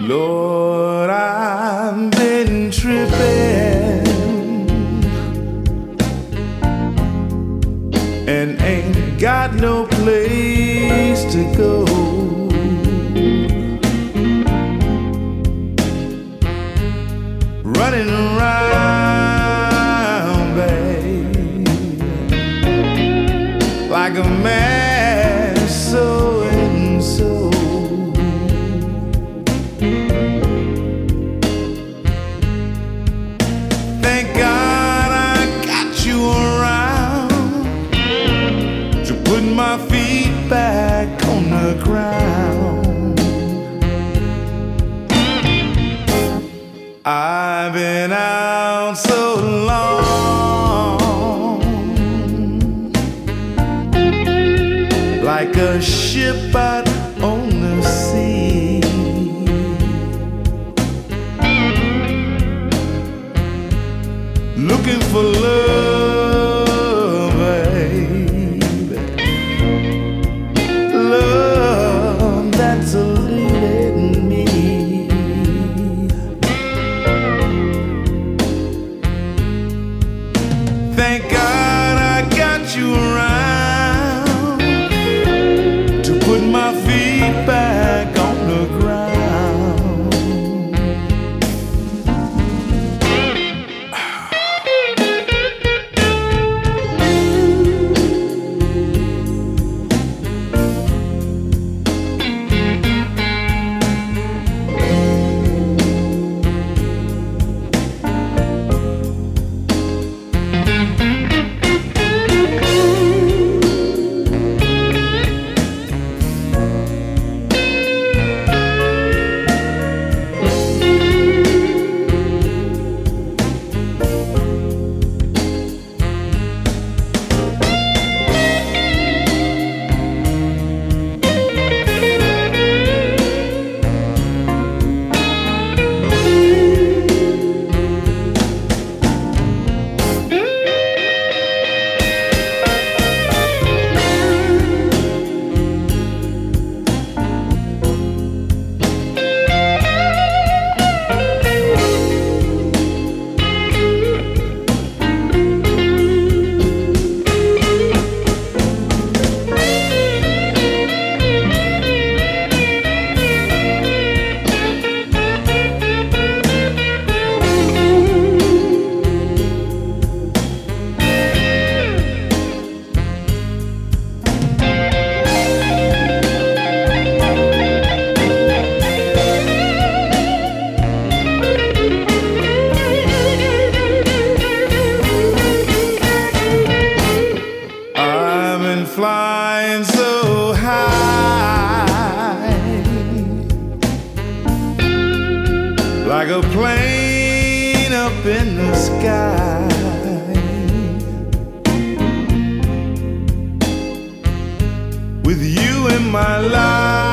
Lord, I've been tripping and ain't got no place to go. Running around, babe, like a man so and so. Thank God I got you around to put my feet back on the ground. I've been out so long, like a ship out on the sea, looking for love, baby, love that's eluding me. Thank God I got you around to put my feet back on the ground. Flying so high, like a plane up in the sky, with you in my life.